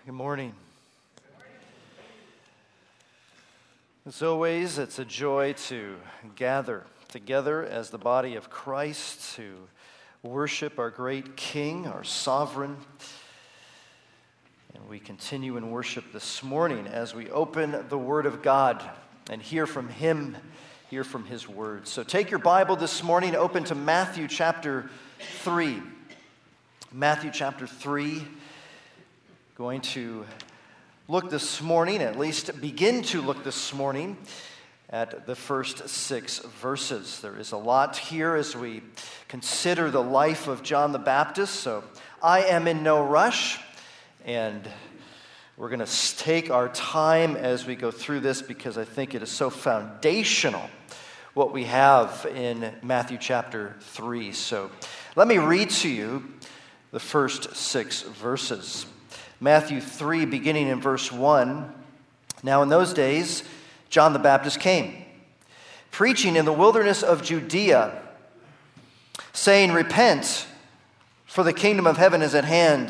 Good morning. As always, it's a joy to gather together as the body of Christ to worship our great King, our sovereign. And we continue in worship this morning as we open the Word of God and hear from Him, hear from His Word. So take your Bible this morning, open to Matthew chapter 3. Matthew chapter 3. Going to look this morning, at least begin to look this morning, at the first 6 verses. There is a lot here as we consider the life of John the Baptist, so I am in no rush, and we're going to take our time as we go through this because I think it is so foundational what we have in Matthew chapter 3. So let me read to you the first 6 verses. Matthew 3, beginning in verse 1. Now in those days, John the Baptist came, preaching in the wilderness of Judea, saying, "Repent, for the kingdom of heaven is at hand."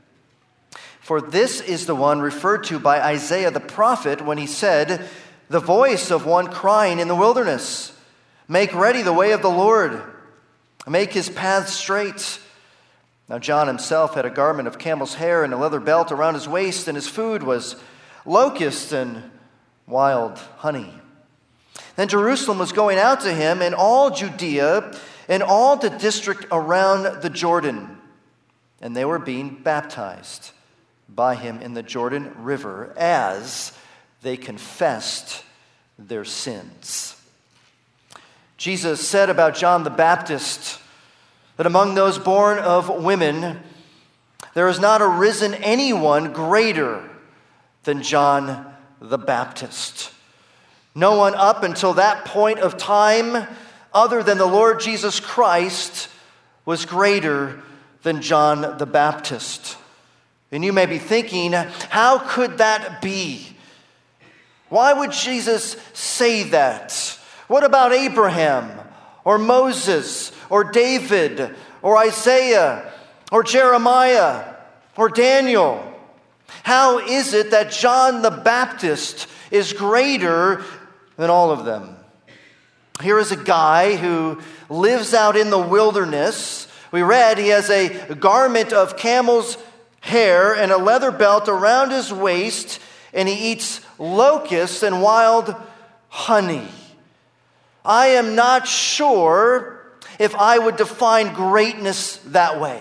For this is the one referred to by Isaiah the prophet when he said, "The voice of one crying in the wilderness, make ready the way of the Lord, make his paths straight." Now John himself had a garment of camel's hair and a leather belt around his waist, and his food was locusts and wild honey. Then Jerusalem was going out to him, and all Judea and all the district around the Jordan, and they were being baptized by him in the Jordan River as they confessed their sins. Jesus said about John the Baptist that among those born of women, there has not arisen anyone greater than John the Baptist. No one up until that point of time, other than the Lord Jesus Christ, was greater than John the Baptist. And you may be thinking, how could that be? Why would Jesus say that? What about Abraham or Moses or David, or Isaiah, or Jeremiah, or Daniel? How is it that John the Baptist is greater than all of them? Here is a guy who lives out in the wilderness. We read he has a garment of camel's hair and a leather belt around his waist, and he eats locusts and wild honey. I am not sure if I would define greatness that way.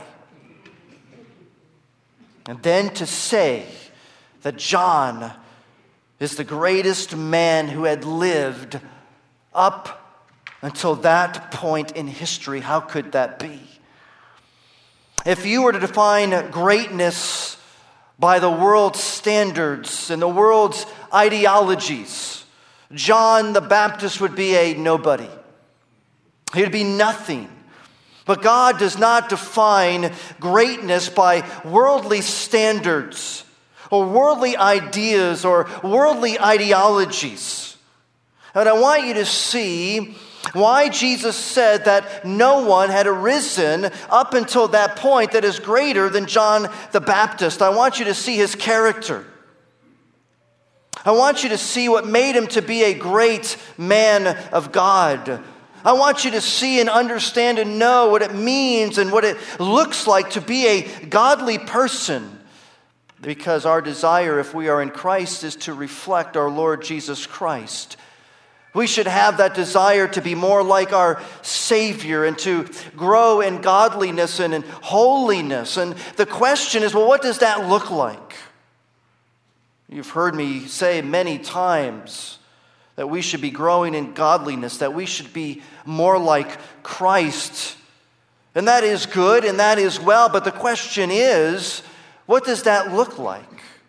And then to say that John is the greatest man who had lived up until that point in history, how could that be? If you were to define greatness by the world's standards and the world's ideologies, John the Baptist would be a nobody. He would be nothing. But God does not define greatness by worldly standards or worldly ideas or worldly ideologies. And I want you to see why Jesus said that no one had arisen up until that point that is greater than John the Baptist. I want you to see his character. I want you to see what made him to be a great man of God. I want you to see and understand and know what it means and what it looks like to be a godly person. Because our desire, if we are in Christ, is to reflect our Lord Jesus Christ. We should have that desire to be more like our Savior and to grow in godliness and in holiness. And the question is, well, what does that look like? You've heard me say many times that we should be growing in godliness, that we should be more like Christ. And that is good and that is well, but the question is, what does that look like?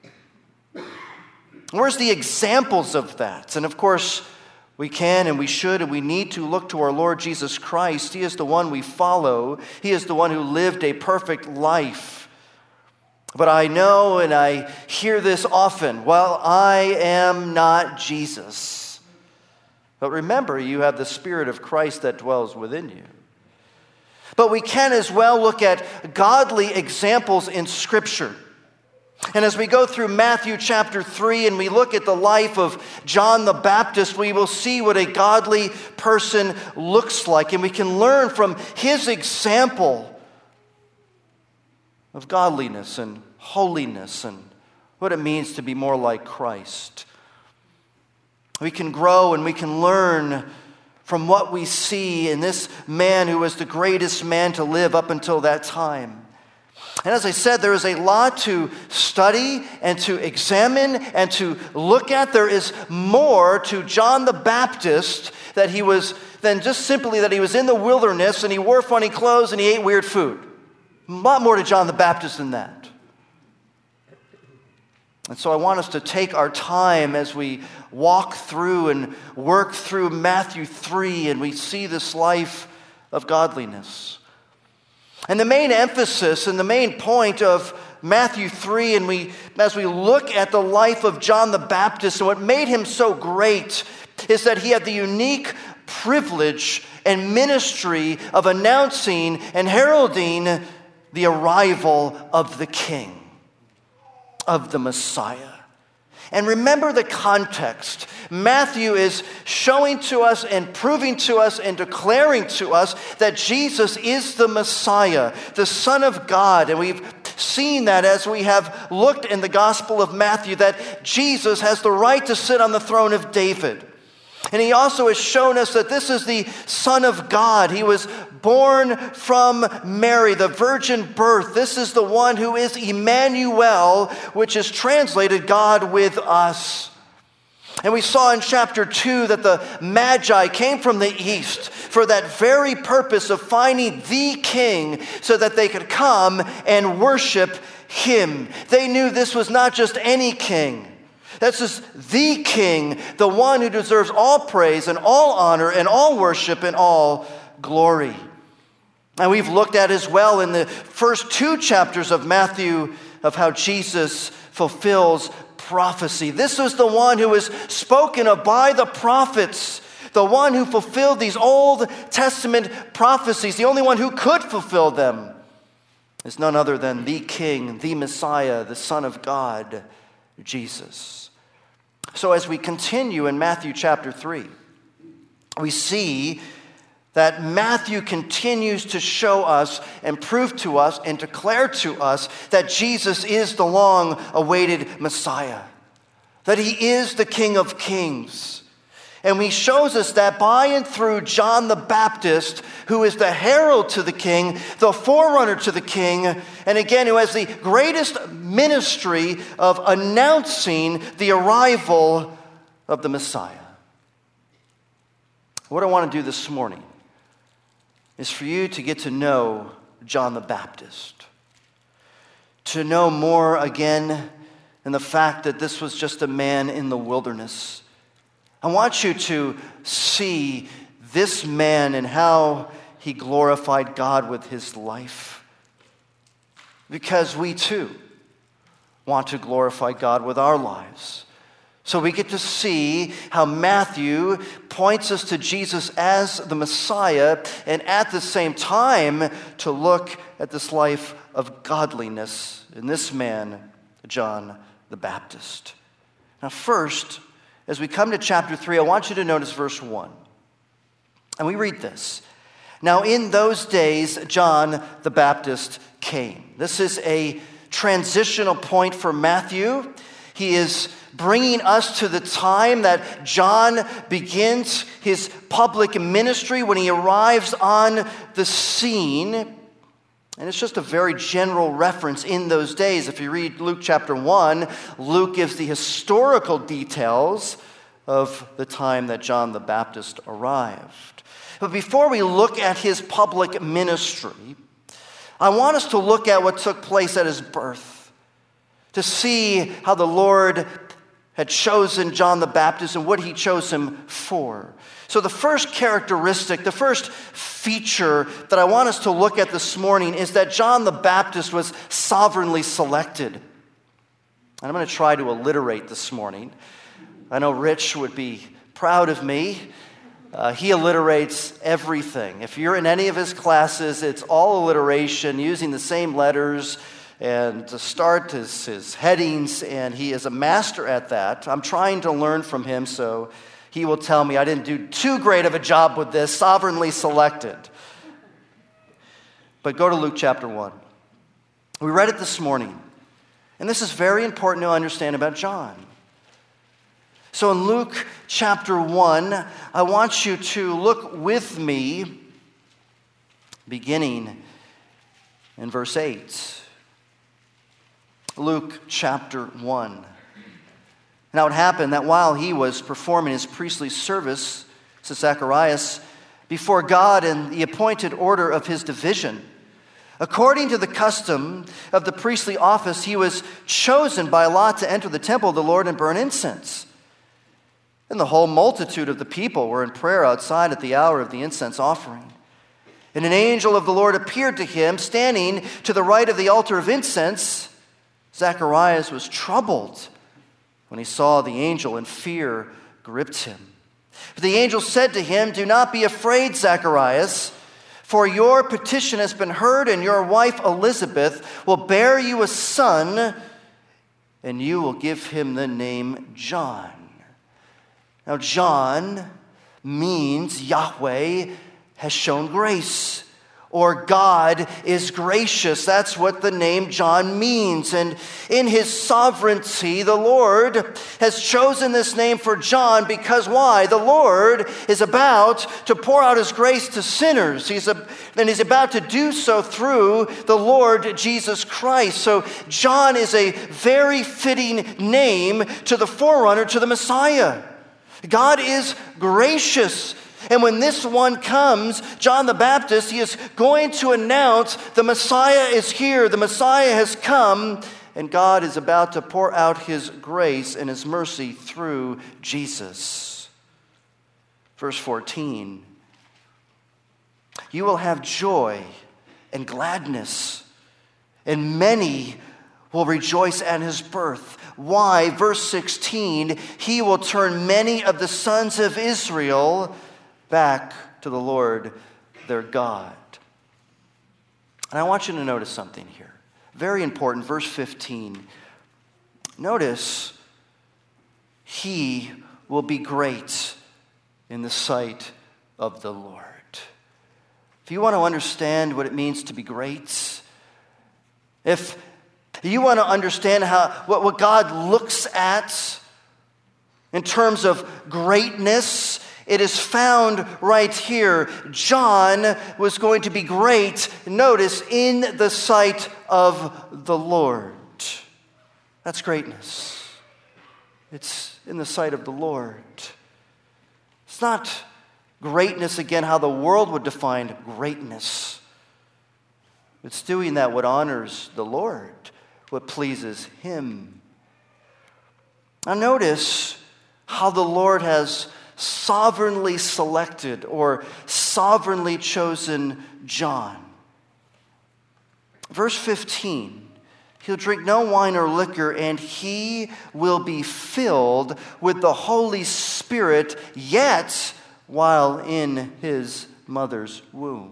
Where's the examples of that? And of course, we can and we should and we need to look to our Lord Jesus Christ. He is the one we follow. He is the one who lived a perfect life. But I know and I hear this often, well, I am not Jesus. But remember, you have the Spirit of Christ that dwells within you. But we can as well look at godly examples in Scripture. And as we go through Matthew chapter 3 and we look at the life of John the Baptist, we will see what a godly person looks like. And we can learn from his example of godliness and holiness and what it means to be more like Christ. We can grow and we can learn from what we see in this man who was the greatest man to live up until that time. And as I said, there is a lot to study and to examine and to look at. There is more to John the Baptist that he was than just simply that he was in the wilderness and he wore funny clothes and he ate weird food. A lot more to John the Baptist than that. And so I want us to take our time as we walk through and work through Matthew 3 and we see this life of godliness. And the main emphasis and the main point of Matthew 3, and as we look at the life of John the Baptist and what made him so great, is that he had the unique privilege and ministry of announcing and heralding the arrival of the King, of the Messiah. And remember the context. Matthew is showing to us and proving to us and declaring to us that Jesus is the Messiah, the Son of God. And we've seen that as we have looked in the Gospel of Matthew, that Jesus has the right to sit on the throne of David. And he also has shown us that this is the Son of God. He was born from Mary, the virgin birth. This is the one who is Emmanuel, which is translated God with us. And we saw in chapter 2 that the Magi came from the east for that very purpose of finding the King so that they could come and worship him. They knew this was not just any king. This is the King, the one who deserves all praise and all honor and all worship and all glory. And we've looked at as well in the first 2 chapters of Matthew of how Jesus fulfills prophecy. This was the one who was spoken of by the prophets, the one who fulfilled these Old Testament prophecies. The only one who could fulfill them is none other than the King, the Messiah, the Son of God, Jesus. So as we continue in Matthew chapter 3, we see that Matthew continues to show us and prove to us and declare to us that Jesus is the long-awaited Messiah, that he is the King of Kings. And he shows us that by and through John the Baptist, who is the herald to the King, the forerunner to the King, and again, who has the greatest ministry of announcing the arrival of the Messiah. What I want to do this morning is for you to get to know John the Baptist, to know more again in the fact that this was just a man in the wilderness. I want you to see this man and how he glorified God with his life. Because we too want to glorify God with our lives. So we get to see how Matthew points us to Jesus as the Messiah, and at the same time to look at this life of godliness in this man, John the Baptist. Now first, as we come to chapter 3, I want you to notice verse 1. And we read this. Now in those days, John the Baptist came. This is a transitional point for Matthew. He is bringing us to the time that John begins his public ministry, when he arrives on the scene. And it's just a very general reference in those days. If you read Luke chapter 1, Luke gives the historical details of the time that John the Baptist arrived. But before we look at his public ministry, I want us to look at what took place at his birth, to see how the Lord had chosen John the Baptist and what he chose him for. So the first characteristic, the first feature that I want us to look at this morning is that John the Baptist was sovereignly selected. And I'm going to try to alliterate this morning. I know Rich would be proud of me. He alliterates everything. If you're in any of his classes, it's all alliteration, using the same letters, and to start his headings, and he is a master at that. I'm trying to learn from him, so he will tell me I didn't do too great of a job with this, sovereignly selected. But go to Luke chapter 1. We read it this morning, and this is very important to understand about John. So in Luke chapter 1, I want you to look with me, beginning in verse 8. Luke chapter 1. Now it happened that while he was performing his priestly service, says Zacharias, before God in the appointed order of his division, according to the custom of the priestly office, he was chosen by lot to enter the temple of the Lord and burn incense. And the whole multitude of the people were in prayer outside at the hour of the incense offering. And an angel of the Lord appeared to him, standing to the right of the altar of incense. Zacharias was troubled when he saw the angel, and fear gripped him. But the angel said to him, "Do not be afraid, Zacharias, for your petition has been heard, and your wife Elizabeth will bear you a son, and you will give him the name John." Now, John means Yahweh has shown grace, or God is gracious. That's what the name John means. And in his sovereignty, the Lord has chosen this name for John because why? The Lord is about to pour out his grace to sinners. He's about to do so through the Lord Jesus Christ. So John is a very fitting name to the forerunner, to the Messiah. God is gracious. And when this one comes, John the Baptist, he is going to announce the Messiah is here, the Messiah has come, and God is about to pour out his grace and his mercy through Jesus. Verse 14, you will have joy and gladness, and many will rejoice at his birth. Why? Verse 16, he will turn many of the sons of Israel back to the Lord their God. And I want you to notice something here. Very important, verse 15. Notice, he will be great in the sight of the Lord. If you want to understand what it means to be great, if you want to understand what God looks at in terms of greatness, it is found right here. John was going to be great, notice, in the sight of the Lord. That's greatness. It's in the sight of the Lord. It's not greatness, again, how the world would define greatness. It's doing that what honors the Lord, what pleases him. Now notice how the Lord has sovereignly selected or sovereignly chosen John. Verse 15, he'll drink no wine or liquor, and he will be filled with the Holy Spirit, yet while in his mother's womb.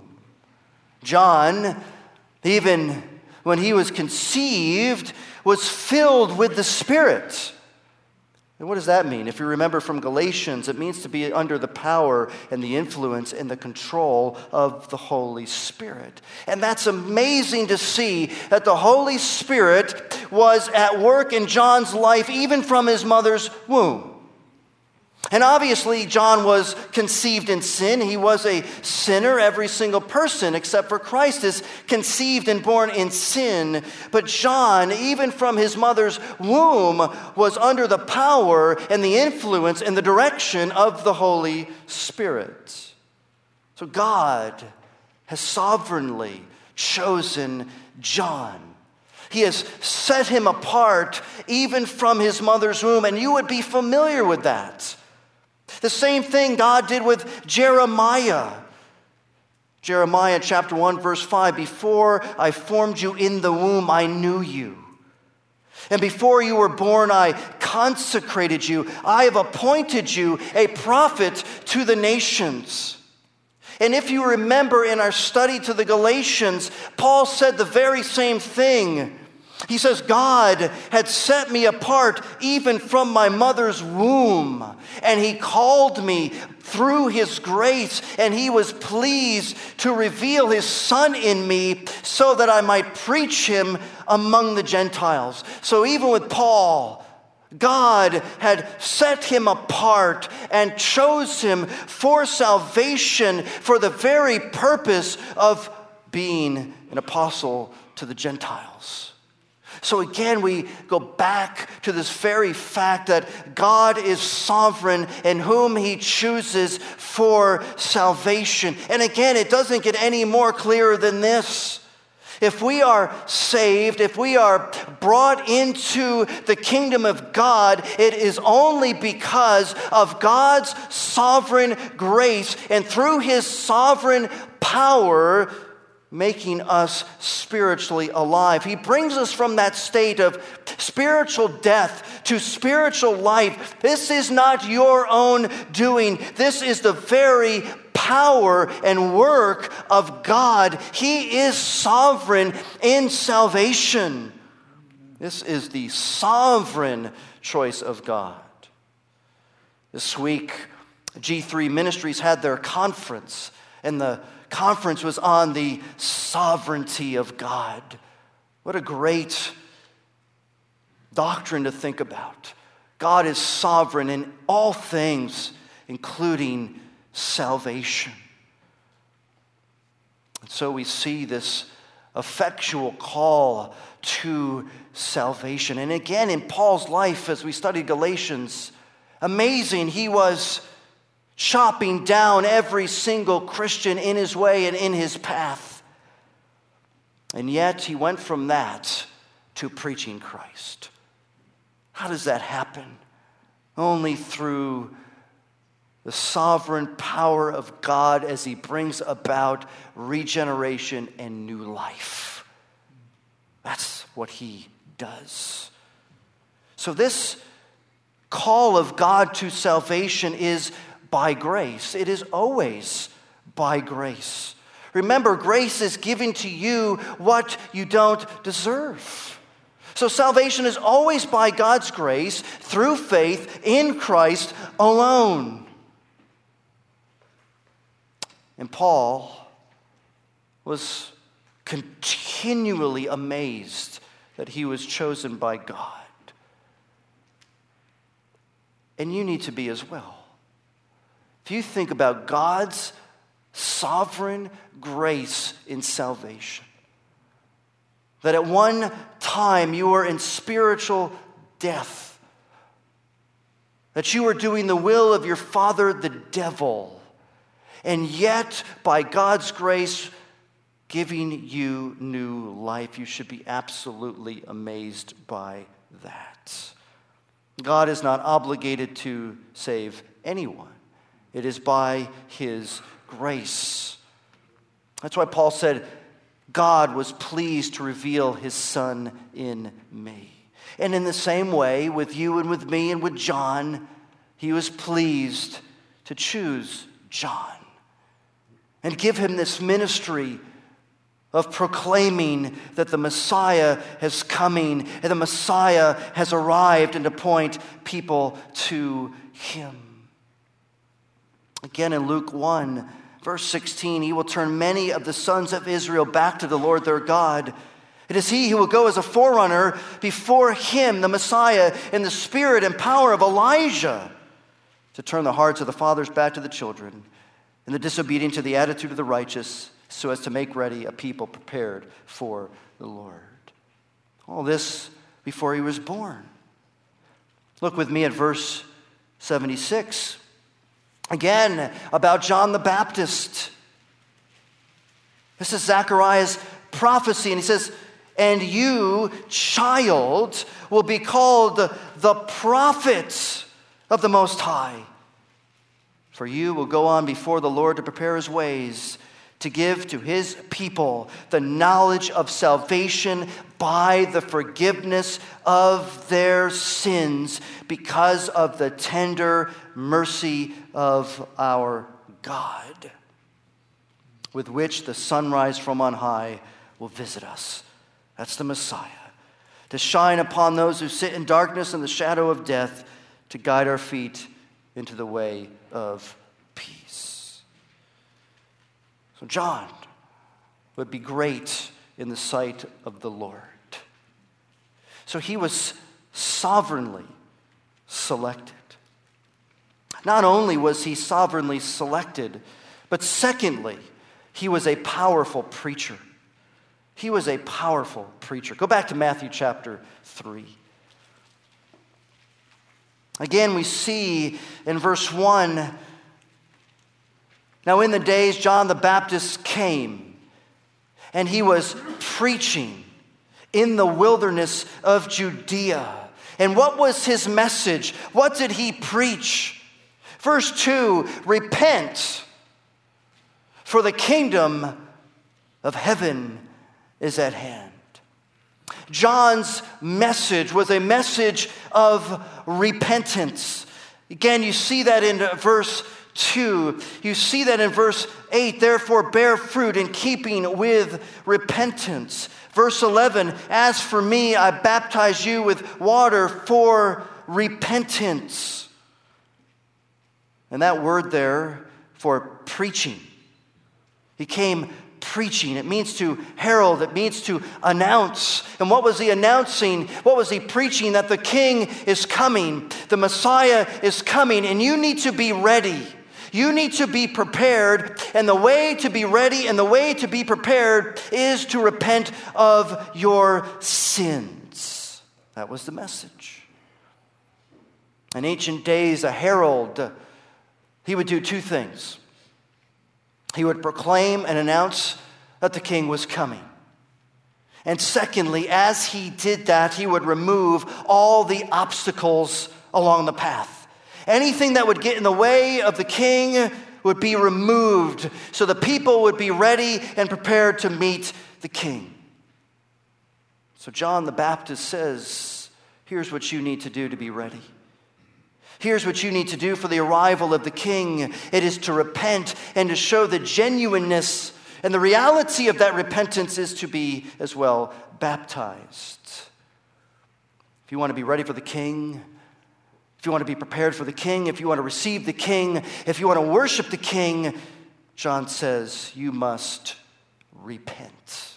John, even when he was conceived, was filled with the Spirit. And what does that mean? If you remember from Galatians, it means to be under the power and the influence and the control of the Holy Spirit. And that's amazing to see that the Holy Spirit was at work in John's life even from his mother's womb. And obviously, John was conceived in sin. He was a sinner. Every single person, except for Christ, is conceived and born in sin. But John, even from his mother's womb, was under the power and the influence and the direction of the Holy Spirit. So God has sovereignly chosen John. He has set him apart even from his mother's womb. And you would be familiar with that. The same thing God did with Jeremiah. Jeremiah chapter 1, verse 5, before I formed you in the womb, I knew you. And before you were born, I consecrated you. I have appointed you a prophet to the nations. And if you remember in our study to the Galatians, Paul said the very same thing. He says, God had set me apart even from my mother's womb, and he called me through his grace, and he was pleased to reveal his Son in me so that I might preach him among the Gentiles. So even with Paul, God had set him apart and chose him for salvation for the very purpose of being an apostle to the Gentiles. So again, we go back to this very fact that God is sovereign in whom he chooses for salvation. And again, it doesn't get any more clearer than this. If we are saved, if we are brought into the kingdom of God, it is only because of God's sovereign grace and through his sovereign power making us spiritually alive. He brings us from that state of spiritual death to spiritual life. This is not your own doing. This is the very power and work of God. He is sovereign in salvation. This is the sovereign choice of God. This week, G3 Ministries had their conference, and the conference was on the sovereignty of God. What a great doctrine to think about. God is sovereign in all things, including salvation. And so we see this effectual call to salvation. And again, in Paul's life, as we studied Galatians, amazing, he was chopping down every single Christian in his way and in his path. And yet he went from that to preaching Christ. How does that happen? Only through the sovereign power of God as he brings about regeneration and new life. That's what he does. So this call of God to salvation is by grace. It is always by grace. Remember, grace is giving to you what you don't deserve. So salvation is always by God's grace through faith in Christ alone. And Paul was continually amazed that he was chosen by God. And you need to be as well. If you think about God's sovereign grace in salvation, that at one time you were in spiritual death, that you were doing the will of your father, the devil, and yet by God's grace giving you new life, you should be absolutely amazed by that. God is not obligated to save anyone. It is by his grace. That's why Paul said, God was pleased to reveal his Son in me. And in the same way, with you and with me and with John, he was pleased to choose John and give him this ministry of proclaiming that the Messiah is coming and the Messiah has arrived, and to point people to him. Again, in Luke 1, verse 16, he will turn many of the sons of Israel back to the Lord their God. It is he who will go as a forerunner before him, the Messiah, in the spirit and power of Elijah, to turn the hearts of the fathers back to the children, and the disobedient to the attitude of the righteous, so as to make ready a people prepared for the Lord. All this before he was born. Look with me at verse 76. Again, about John the Baptist. This is Zechariah's prophecy, and he says, "And you, child, will be called the prophet of the Most High. For you will go on before the Lord to prepare his ways, to give to his people the knowledge of salvation by the forgiveness of their sins, because of the tender mercy of our God, with which the sunrise from on high will visit us." That's the Messiah. to shine upon those who sit in darkness and the shadow of death, to guide our feet into the way of peace. So John would be great in the sight of the Lord. So he was sovereignly selected. Not only was he sovereignly selected, but secondly, he was a powerful preacher. He was a powerful preacher. Go back to Matthew chapter 3. Again, we see in verse 1, now in the days John the Baptist came, and he was preaching in the wilderness of Judea. And what was his message? What did he preach? Verse 2, repent, for the kingdom of heaven is at hand. John's message was a message of repentance. Again, you see that in verse 2. You see that in verse 8, therefore bear fruit in keeping with repentance. Verse 11, as for me, I baptize you with water for repentance. And that word there for preaching, he came preaching. It means to herald. It means to announce. And what was he announcing? What was he preaching? That the king is coming. The Messiah is coming. And you need to be ready. You need to be prepared. And the way to be ready and the way to be prepared is to repent of your sins. That was the message. In ancient days, a herald, he would do two things. He would proclaim and announce that the king was coming. And secondly, as he did that, he would remove all the obstacles along the path. Anything that would get in the way of the king would be removed, so the people would be ready and prepared to meet the king. So John the Baptist says, here's what you need to do to be ready. Here's what you need to do for the arrival of the king. It is to repent and to show the genuineness and the reality of that repentance is to be as well baptized. If you want to be ready for the king, if you want to be prepared for the king, if you want to receive the king, if you want to worship the king, John says you must repent.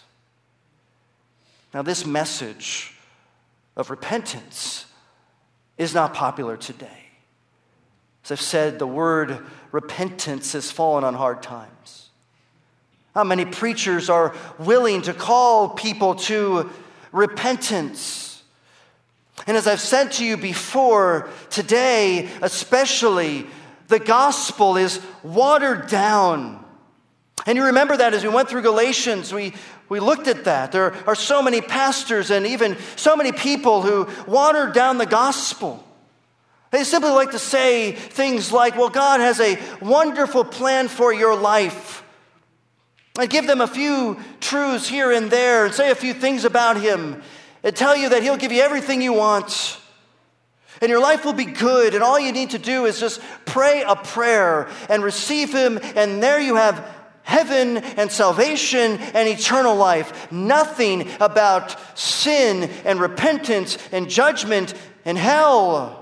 Now, this message of repentance is not popular today. As I've said, the word repentance has fallen on hard times. How many preachers are willing to call people to repentance? And as I've said to you before, today especially, the gospel is watered down. And you remember that as we went through Galatians, we looked at that. There are so many pastors and even so many people who watered down the gospel. They simply like to say things like, well, God has a wonderful plan for your life. And give them a few truths here and there and say a few things about him and tell you that he'll give you everything you want. And your life will be good. And all you need to do is just pray a prayer and receive him. And there you have heaven and salvation and eternal life. Nothing about sin and repentance and judgment and hell.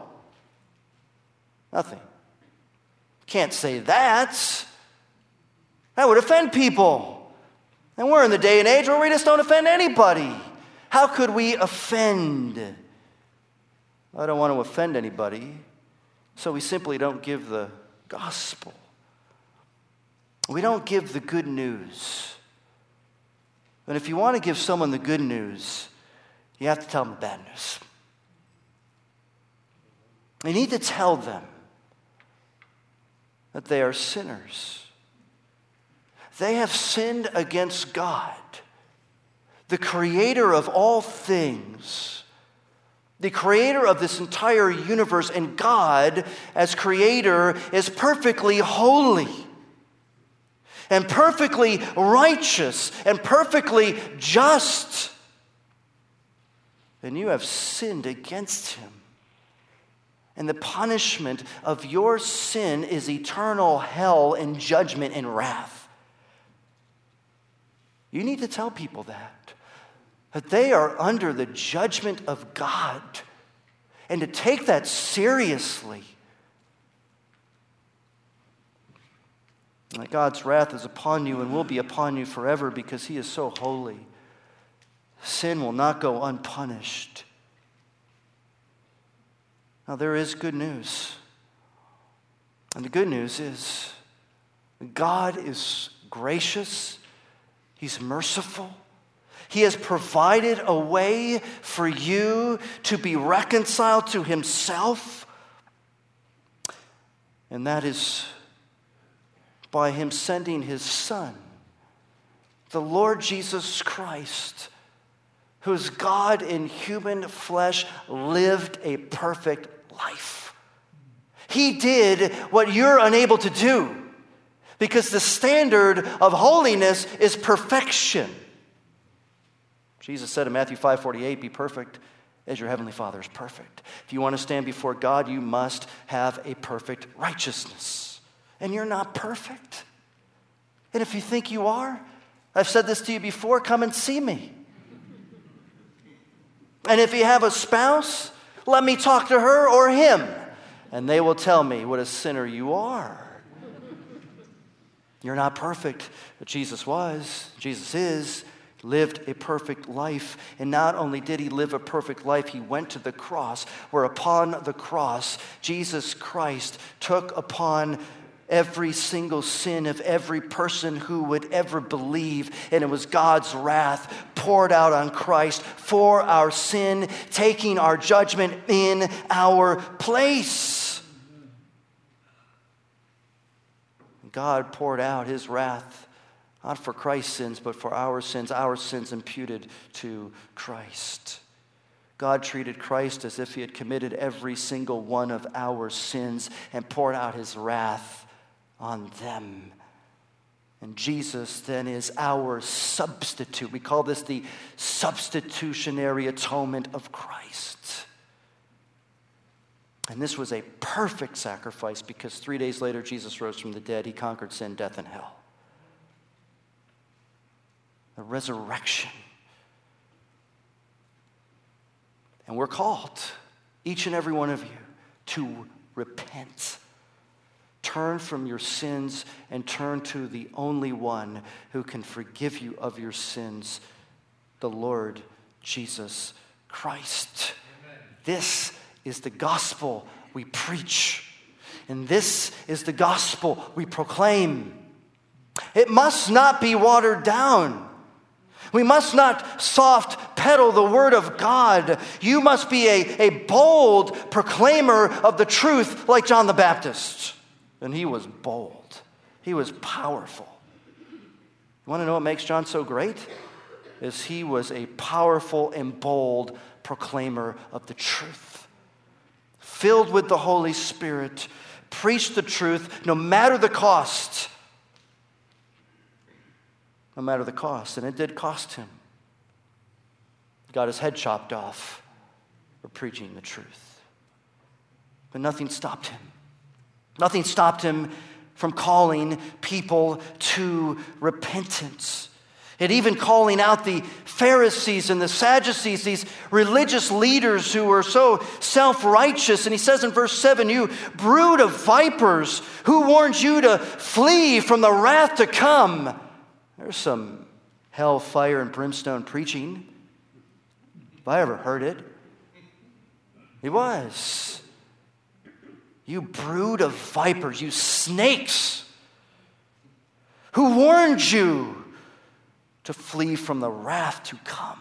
Nothing. Can't say that. That would offend people. And we're in the day and age where we just don't offend anybody. How could we offend? I don't want to offend anybody, so we simply don't give the gospel. We don't give the good news. But if you want to give someone the good news, you have to tell them the bad news. You need to tell them that they are sinners. They have sinned against God, the creator of all things, the creator of this entire universe. And God, as creator, is perfectly holy and perfectly righteous and perfectly just. And you have sinned against him. And the punishment of your sin is eternal hell and judgment and wrath. You need to tell people that. that they are under the judgment of God, and to take that seriously. That God's wrath is upon you and will be upon you forever because He is so holy. Sin will not go unpunished. Now, there is good news. And the good news is God is gracious. He's merciful. He has provided a way for you to be reconciled to Himself. And that is by Him sending His Son, the Lord Jesus Christ, whose God in human flesh lived a perfect life. He did what you're unable to do, because the standard of holiness is perfection. Jesus said in Matthew 5:48, be perfect as your heavenly Father is perfect. If you want to stand before God, you must have a perfect righteousness. And you're not perfect. And if you think you are, I've said this to you before, come and see me. And if you have a spouse, let me talk to her or him, and they will tell me what a sinner you are. You're not perfect, but Jesus was, Jesus is, lived a perfect life. And not only did He live a perfect life, He went to the cross, where upon the cross, Jesus Christ took upon every single sin of every person who would ever believe. And it was God's wrath poured out on Christ for our sin, taking our judgment in our place. God poured out His wrath, not for Christ's sins, but for our sins imputed to Christ. God treated Christ as if He had committed every single one of our sins and poured out His wrath on them. And Jesus then is our substitute. We call this the substitutionary atonement of Christ. And this was a perfect sacrifice, because 3 days later Jesus rose from the dead. He conquered sin, death, and hell. The resurrection. And we're called, each and every one of you, to repent. Turn from your sins and turn to the only one who can forgive you of your sins, the Lord Jesus Christ. Amen. This is the gospel we preach, and this is the gospel we proclaim. It must not be watered down. We must not soft pedal the word of God. You must be a bold proclaimer of the truth, like John the Baptist. And he was bold. He was powerful. You want to know what makes John so great? Is he was a powerful and bold proclaimer of the truth. Filled with the Holy Spirit, preached the truth no matter the cost. No matter the cost. And it did cost him. Got his head chopped off for preaching the truth. But nothing stopped him. Nothing stopped him from calling people to repentance. And even calling out the Pharisees and the Sadducees, these religious leaders who were so self-righteous. And he says in verse 7, you brood of vipers, who warned you to flee from the wrath to come? There's some hell, fire, and brimstone preaching. If I ever heard it, he was. You brood of vipers, you snakes, who warned you to flee from the wrath to come.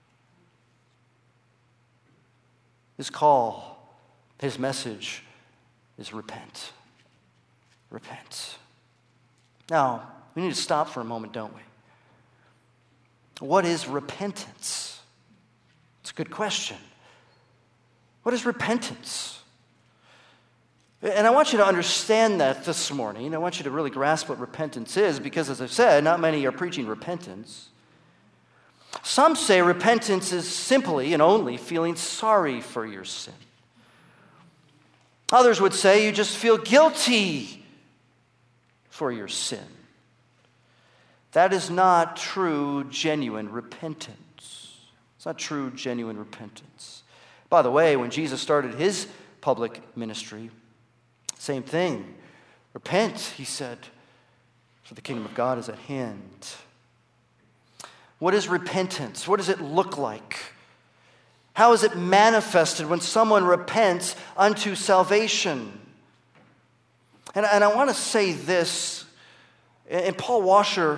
His call, his message is repent. Repent. Now, we need to stop for a moment, don't we? What is repentance? It's a good question. What is repentance? And I want you to understand that this morning. I want you to really grasp what repentance is, because, as I've said, not many are preaching repentance. Some say repentance is simply and only feeling sorry for your sin. Others would say you just feel guilty for your sin. That is not true, genuine repentance. It's not true, genuine repentance. By the way, when Jesus started his public ministry, same thing. Repent, he said, for the kingdom of God is at hand. What is repentance? What does it look like? How is it manifested when someone repents unto salvation? And I want to say this, and Paul Washer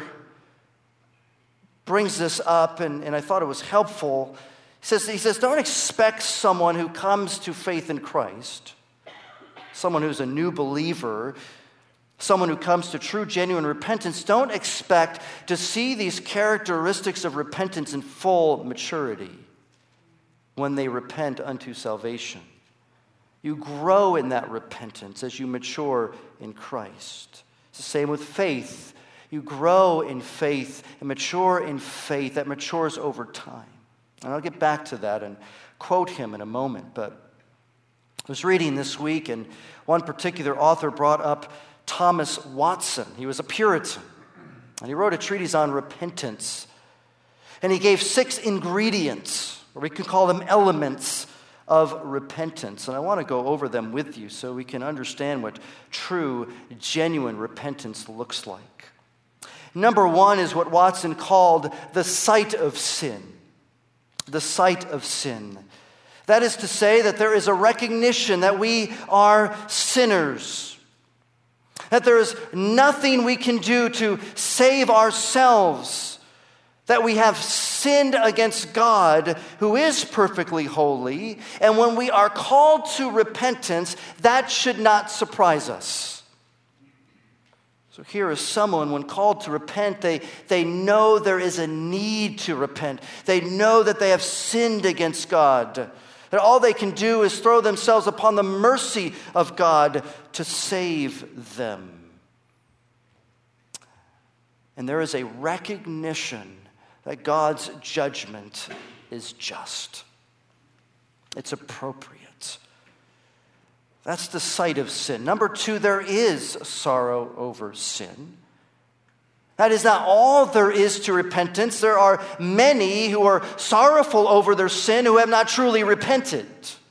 brings this up, and I thought it was helpful. He says, don't expect someone who comes to faith in Christ, someone who's a new believer, someone who comes to true, genuine repentance, don't expect to see these characteristics of repentance in full maturity when they repent unto salvation. You grow in that repentance as you mature in Christ. It's the same with faith. You grow in faith and mature in faith. That matures over time. And I'll get back to that and quote him in a moment. But I was reading this week, and one particular author brought up Thomas Watson. He was a Puritan, and he wrote a treatise on repentance. And he gave 6 ingredients, or we can call them elements, of repentance. And I want to go over them with you so we can understand what true, genuine repentance looks like. Number 1 is what Watson called the sight of sin. The sight of sin. That is to say that there is a recognition that we are sinners. That there is nothing we can do to save ourselves. That we have sinned against God, who is perfectly holy, and when we are called to repentance, that should not surprise us. So here is someone, when called to repent, they know there is a need to repent. They know that they have sinned against God, that all they can do is throw themselves upon the mercy of God to save them. And there is a recognition that God's judgment is just. It's appropriate. That's the sight of sin. Number 2, there is sorrow over sin. That is not all there is to repentance. There are many who are sorrowful over their sin who have not truly repented.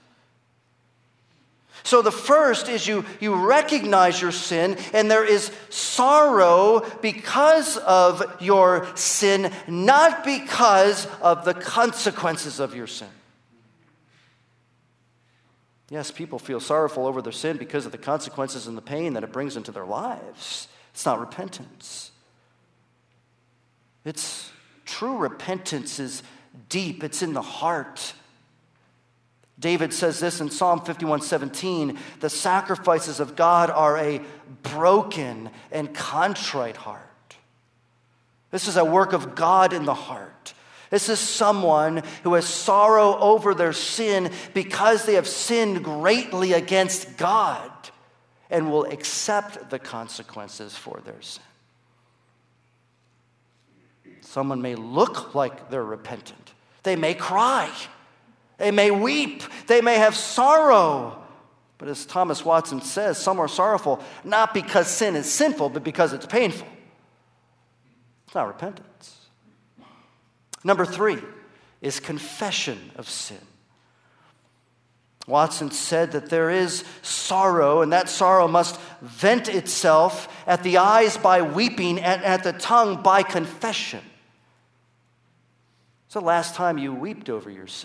So the first is you recognize your sin, and there is sorrow because of your sin, not because of the consequences of your sin. Yes, people feel sorrowful over their sin because of the consequences and the pain that it brings into their lives. It's not repentance. It's true repentance is deep. It's in the heart. David says this in Psalm 51:17, the sacrifices of God are a broken and contrite heart. This is a work of God in the heart. This is someone who has sorrow over their sin because they have sinned greatly against God and will accept the consequences for their sin. Someone may look like they're repentant. They may cry. They may weep. They may have sorrow. But as Thomas Watson says, some are sorrowful not because sin is sinful, but because it's painful. It's not repentance. Number 3 is confession of sin. Watson said that there is sorrow, and that sorrow must vent itself at the eyes by weeping and at the tongue by confession. It's the last time you wept over your sin.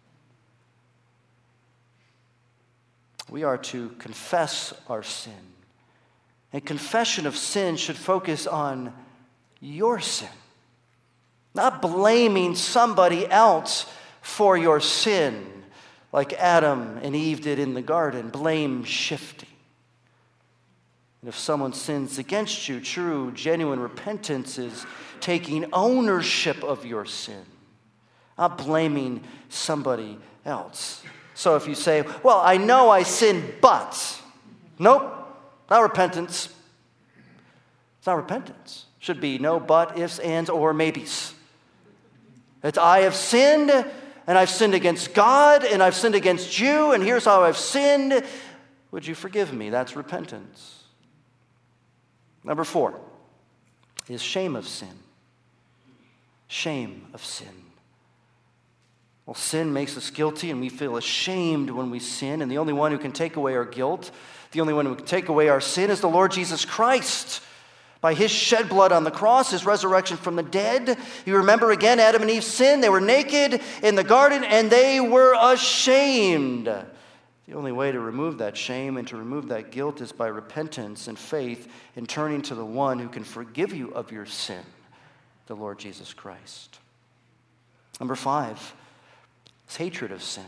We are to confess our sin. And confession of sin should focus on your sin, not blaming somebody else for your sin, like Adam and Eve did in the garden, blame shifting. And if someone sins against you, true, genuine repentance is taking ownership of your sin, not blaming somebody else. So if you say, well, I know I sinned, but, nope, not repentance. It's not repentance. Should be no but, ifs, ands, or maybes. It's I have sinned, and I've sinned against God, and I've sinned against you, and here's how I've sinned. Would you forgive me? That's repentance. Number 4 is shame of sin. Shame of sin. Well, sin makes us guilty, and we feel ashamed when we sin, and the only one who can take away our guilt, the only one who can take away our sin is the Lord Jesus Christ. By his shed blood on the cross, his resurrection from the dead. You remember again Adam and Eve sinned. They were naked in the garden and they were ashamed. The only way to remove that shame and to remove that guilt is by repentance and faith in turning to the one who can forgive you of your sin, the Lord Jesus Christ. Number 5 is hatred of sin.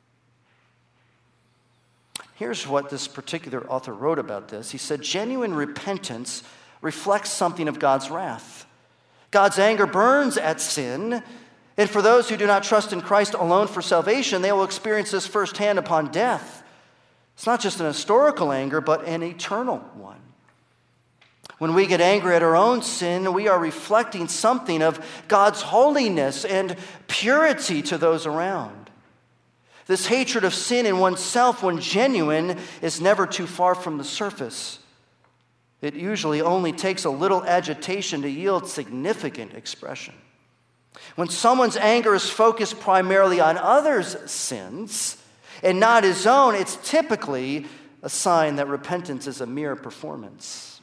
Here's what this particular author wrote about this. He said, genuine repentance reflects something of God's wrath. God's anger burns at sin, and for those who do not trust in Christ alone for salvation, they will experience this firsthand upon death. It's not just an historical anger, but an eternal one. When we get angry at our own sin, we are reflecting something of God's holiness and purity to those around. This hatred of sin in oneself, when genuine, is never too far from the surface. It usually only takes a little agitation to yield significant expression. When someone's anger is focused primarily on others' sins and not his own, it's typically a sign that repentance is a mere performance.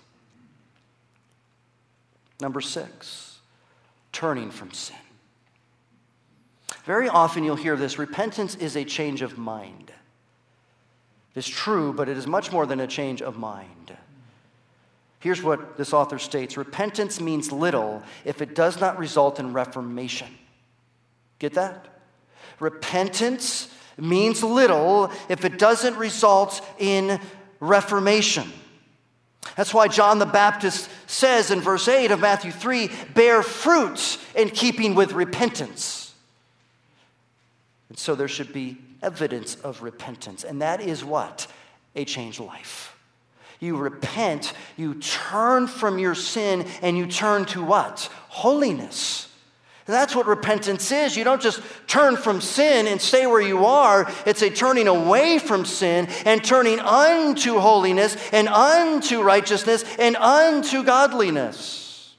Number 6, turning from sin. Very often you'll hear this: repentance is a change of mind. It's true, but it is much more than a change of mind. Here's what this author states: repentance means little if it does not result in reformation. Get that? Repentance means little if it doesn't result in reformation. That's why John the Baptist says in verse 8 of Matthew 3, bear fruit in keeping with repentance. And so there should be evidence of repentance. And that is what? A changed life. You repent, you turn from your sin, and you turn to what? Holiness. That's what repentance is. You don't just turn from sin and stay where you are. It's a turning away from sin and turning unto holiness and unto righteousness and unto godliness.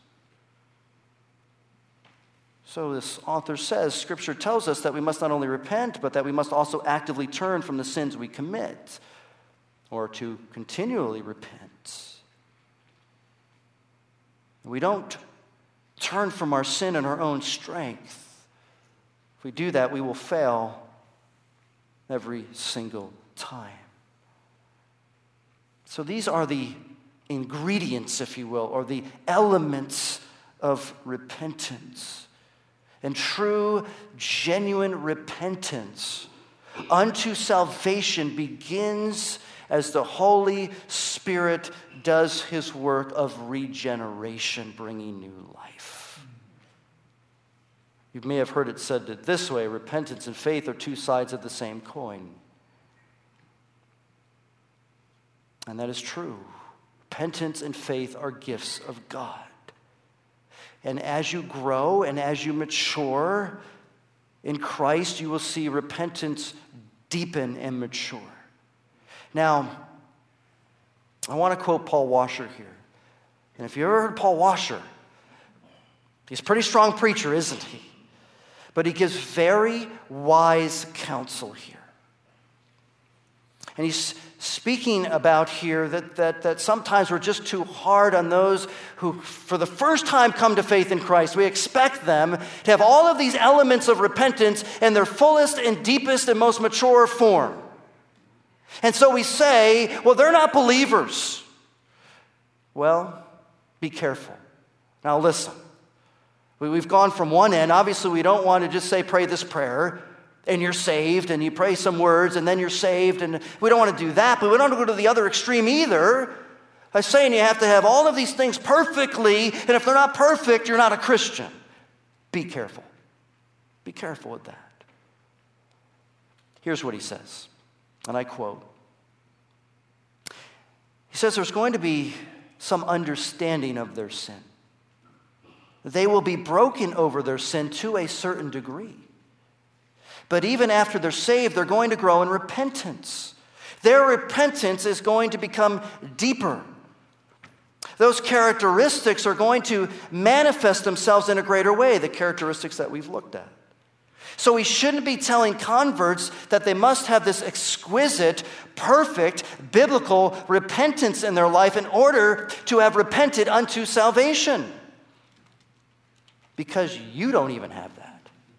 So this author says, Scripture tells us that we must not only repent, but that we must also actively turn from the sins we commit, or to continually repent. We don't turn from our sin in our own strength. If we do that, we will fail every single time. So these are the ingredients, if you will, or the elements of repentance. And true, genuine repentance unto salvation begins as the Holy Spirit does his work of regeneration, bringing new life. You may have heard it said that this way: repentance and faith are two sides of the same coin. And that is true. Repentance and faith are gifts of God. And as you grow and as you mature in Christ, you will see repentance deepen and mature. Now, I want to quote Paul Washer here. And if you ever heard Paul Washer, he's a pretty strong preacher, isn't he? But he gives very wise counsel here. And he's speaking about here that sometimes we're just too hard on those who, for the first time, come to faith in Christ. We expect them to have all of these elements of repentance in their fullest and deepest and most mature form. And so we say, well, they're not believers. Well, be careful. Now listen. We've gone from one end. Obviously, we don't want to just say, pray this prayer, and you're saved, and you pray some words, and then you're saved. And we don't want to do that, but we don't want to go to the other extreme either. By saying you have to have all of these things perfectly, and if they're not perfect, you're not a Christian. Be careful. Be careful with that. Here's what he says. And I quote, he says there's going to be some understanding of their sin. They will be broken over their sin to a certain degree. But even after they're saved, they're going to grow in repentance. Their repentance is going to become deeper. Those characteristics are going to manifest themselves in a greater way, the characteristics that we've looked at. So we shouldn't be telling converts that they must have this exquisite, perfect, biblical repentance in their life in order to have repented unto salvation. Because you don't even have that.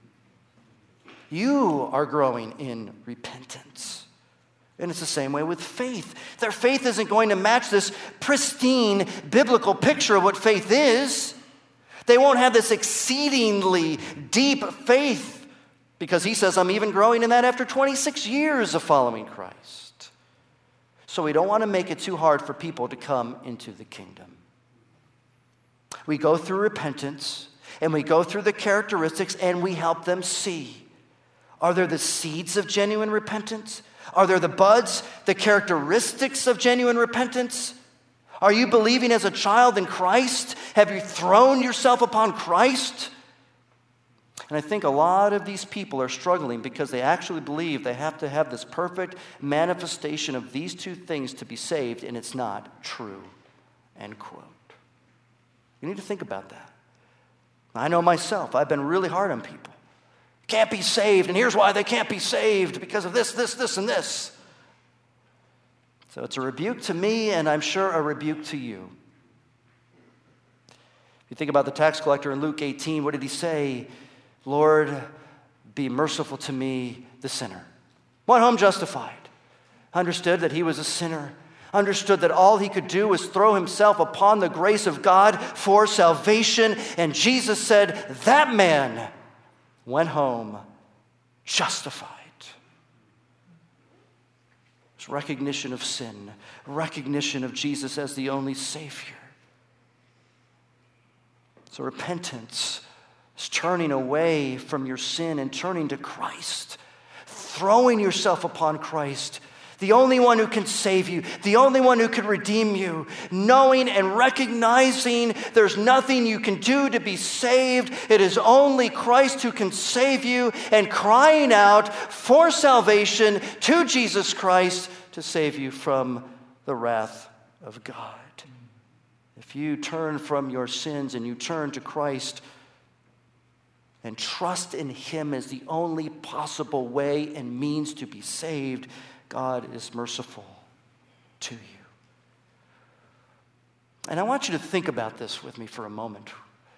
You are growing in repentance. And it's the same way with faith. Their faith isn't going to match this pristine biblical picture of what faith is. They won't have this exceedingly deep faith because he says, I'm even growing in that after 26 years of following Christ. So we don't want to make it too hard for people to come into the kingdom. We go through repentance and we go through the characteristics and we help them see. Are there the seeds of genuine repentance? Are there the buds, the characteristics of genuine repentance? Are you believing as a child in Christ? Have you thrown yourself upon Christ? And I think a lot of these people are struggling because they actually believe they have to have this perfect manifestation of these two things to be saved, and it's not true, end quote. You need to think about that. I know myself, I've been really hard on people. Can't be saved, and here's why they can't be saved, because of this, and this. So it's a rebuke to me, and I'm sure a rebuke to you. If you think about the tax collector in Luke 18, what did he say? Lord, be merciful to me, the sinner. Went home justified. Understood that he was a sinner. Understood that all he could do was throw himself upon the grace of God for salvation. And Jesus said, that man went home justified. It's recognition of sin, recognition of Jesus as the only Savior. So repentance is turning away from your sin and turning to Christ, throwing yourself upon Christ, the only one who can save you, the only one who can redeem you, knowing and recognizing there's nothing you can do to be saved. It is only Christ who can save you, and crying out for salvation to Jesus Christ to save you from the wrath of God. If you turn from your sins and you turn to Christ and trust in Him as the only possible way and means to be saved, God is merciful to you. And I want you to think about this with me for a moment.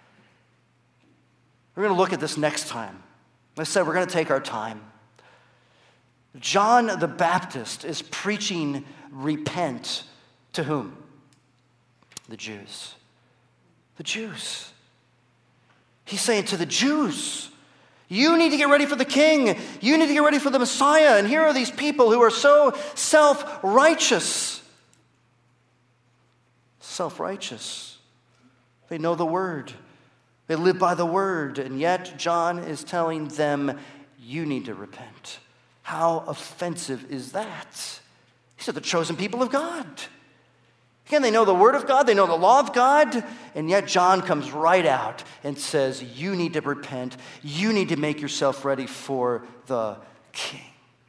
We're going to look at this next time. Like I said, we're going to take our time. John the Baptist is preaching repent to whom? The Jews. The Jews. He's saying to the Jews, you need to get ready for the king. You need to get ready for the Messiah. And here are these people who are so self-righteous. Self-righteous. They know the word. They live by the word. And yet John is telling them, you need to repent. How offensive is that? He said the chosen people of God. Again, they know the word of God, they know the law of God, and yet John comes right out and says, you need to repent, you need to make yourself ready for the king.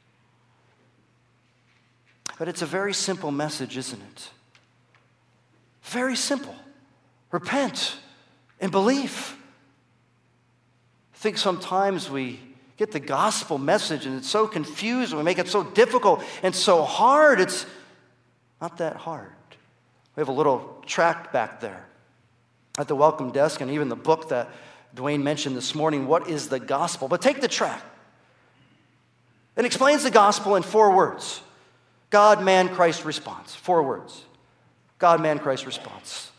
But it's a very simple message, isn't it? Very simple. Repent and believe. I think sometimes we get the gospel message and it's so confused and we make it so difficult and so hard. It's not that hard. We have a little tract back there at the welcome desk and even the book that Dwayne mentioned this morning, What is the Gospel? But take the tract. It explains the gospel in 4 words. God, man, Christ, response. 4 words. God, man, Christ, response.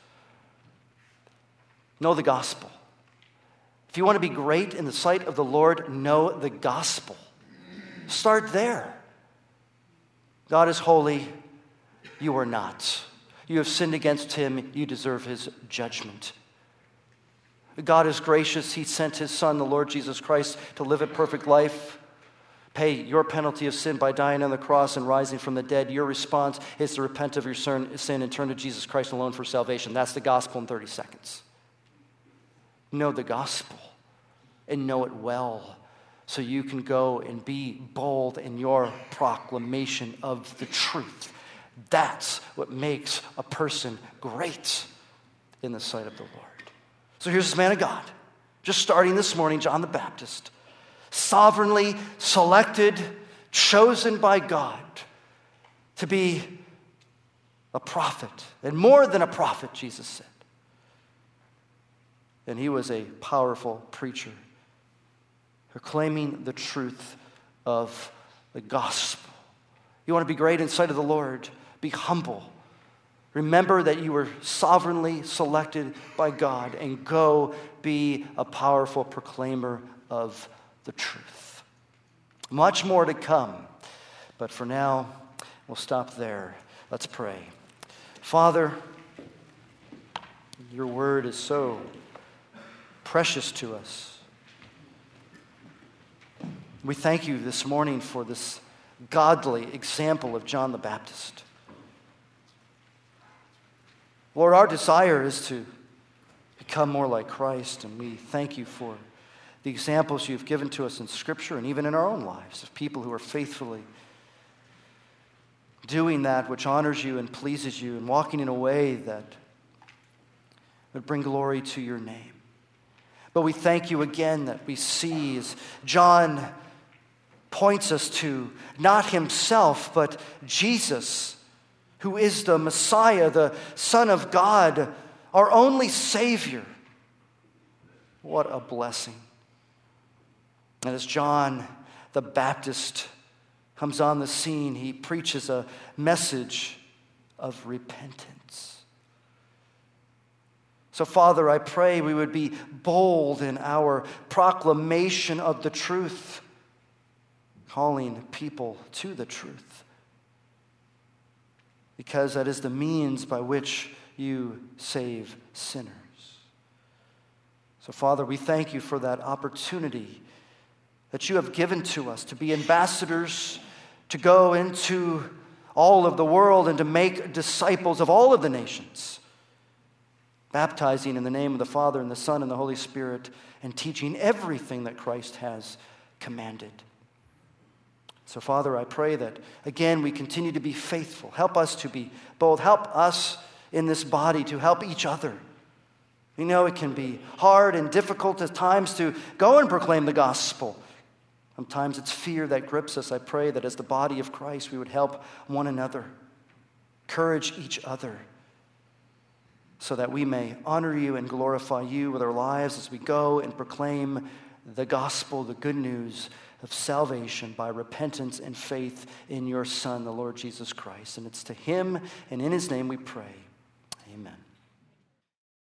Know the gospel. If you want to be great in the sight of the Lord, know the gospel. Start there. God is holy. You are not. You have sinned against him. You deserve his judgment. God is gracious. He sent his Son, the Lord Jesus Christ, to live a perfect life, pay your penalty of sin by dying on the cross and rising from the dead. Your response is to repent of your sin and turn to Jesus Christ alone for salvation. That's the gospel in 30 seconds. Know the gospel and know it well so you can go and be bold in your proclamation of the truth. That's what makes a person great in the sight of the Lord. So here's this man of God, just starting this morning, John the Baptist, sovereignly selected, chosen by God to be a prophet, and more than a prophet, Jesus said. And he was a powerful preacher, proclaiming the truth of the gospel. You want to be great in sight of the Lord? Be humble. Remember that you were sovereignly selected by God, and go be a powerful proclaimer of the truth. Much more to come, but for now, we'll stop there. Let's pray. Father, your word is so precious to us. We thank you this morning for this godly example of John the Baptist. Lord, our desire is to become more like Christ, and we thank you for the examples you've given to us in Scripture and even in our own lives of people who are faithfully doing that which honors you and pleases you and walking in a way that would bring glory to your name. But we thank you again that we see, as John points us to, not himself, but Jesus, who is the Messiah, the Son of God, our only Savior. What a blessing. And as John the Baptist comes on the scene, he preaches a message of repentance. So, Father, I pray we would be bold in our proclamation of the truth, calling people to the truth, because that is the means by which you save sinners. So, Father, we thank you for that opportunity that you have given to us to be ambassadors, to go into all of the world and to make disciples of all of the nations, baptizing in the name of the Father and the Son and the Holy Spirit, and teaching everything that Christ has commanded. So, Father, I pray that, again, we continue to be faithful. Help us to be bold. Help us in this body to help each other. We know it can be hard and difficult at times to go and proclaim the gospel. Sometimes it's fear that grips us. I pray that as the body of Christ, we would help one another, encourage each other, so that we may honor you and glorify you with our lives as we go and proclaim the gospel, the good news of salvation by repentance and faith in your Son, the Lord Jesus Christ. And it's to him and in his name we pray. Amen.